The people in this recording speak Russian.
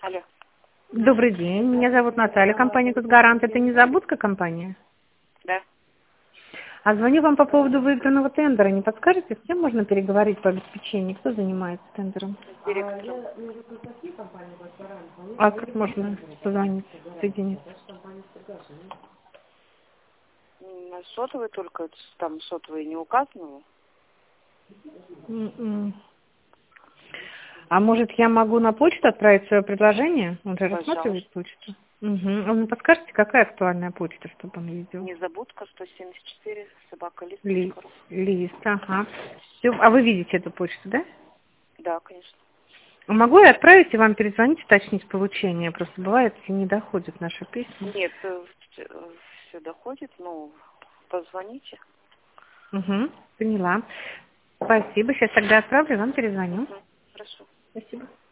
Алло. Добрый день, меня зовут Наталья, компания «Госгарант». Это незабудка компания? Да. А звоню вам по поводу выигранного тендера. Не подскажете, с кем можно переговорить по обеспечению? Кто занимается тендером? Директором. А как можно позвонить, соединиться? На сотовый только, там сотовый не указано. М-м. А может, я могу на почту отправить свое предложение? Он же рассматривает Пожалуйста. почту. Угу. А вы подскажете, какая актуальная почта, чтобы он видел? Незабудка 174 Ли, собакалист.ру. лист, ага. Всё. А вы видите эту почту, да? Да, конечно. Могу я отправить и вам перезвонить, уточнить получение? Просто бывает, не доходят наши письма. Нет, все доходит, но позвоните. Угу, поняла. Спасибо. Сейчас тогда отправлю, вам перезвоню. Хорошо. Спасибо.